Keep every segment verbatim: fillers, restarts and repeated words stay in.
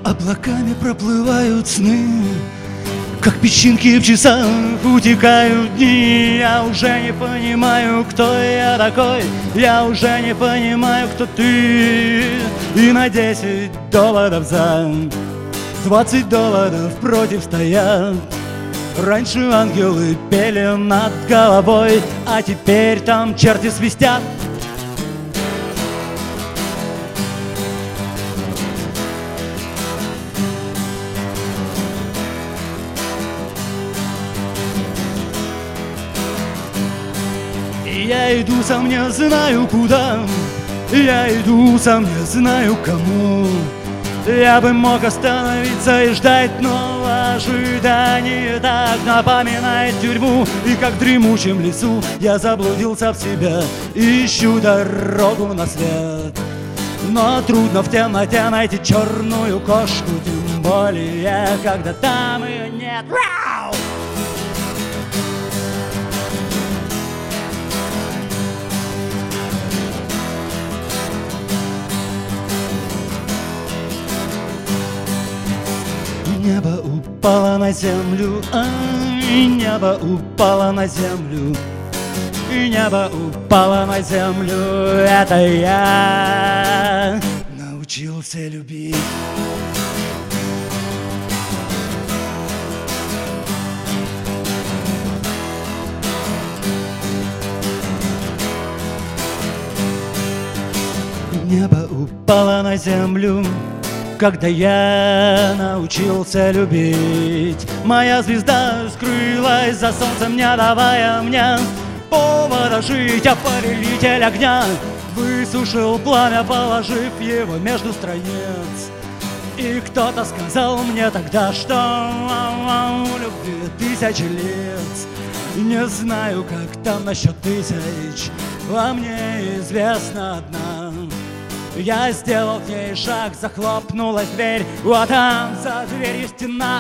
Облаками проплывают сны, как песчинки в часах утекают дни. Я уже не понимаю, кто я такой, я уже не понимаю, кто ты. И на десять доводов за, двадцать доводов против стоят. Раньше ангелы пели над головой, а теперь там черти свистят. Я иду, сам не знаю куда, я иду, сам не знаю кому. Я бы мог остановиться и ждать, но ожидание так напоминает тюрьму. И как в дремучем лесу я заблудился в себя, ищу дорогу на свет. Но трудно в темноте найти черную кошку, тем более, когда там ее нет. Небо упало на землю, ай, небо упало на землю, и небо упало на землю. Это я научился любить. Небо упало на землю, когда я научился любить. Моя звезда скрылась за солнцем, не давая мне повода жить. А повелитель огня высушил пламя, положив его между страниц. И кто-то сказал мне тогда, что у любви тысячи лиц. Не знаю, как там насчет тысяч, а мне известно одна. Я сделал к ней шаг, захлопнулась дверь, а там за дверью стена.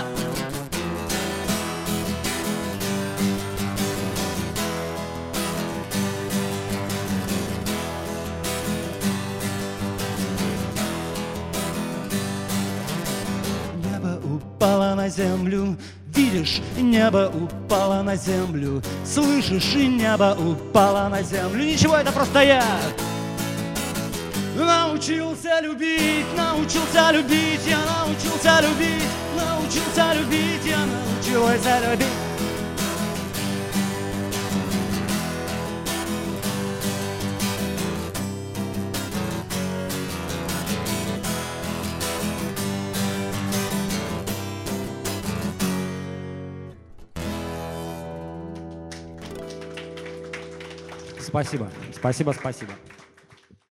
Небо упало на землю, видишь, небо упало на землю, слышишь, и небо упало на землю. Ничего, это просто я научился любить, научился любить, я научился любить, научился любить, я научился любить. Спасибо, спасибо, спасибо.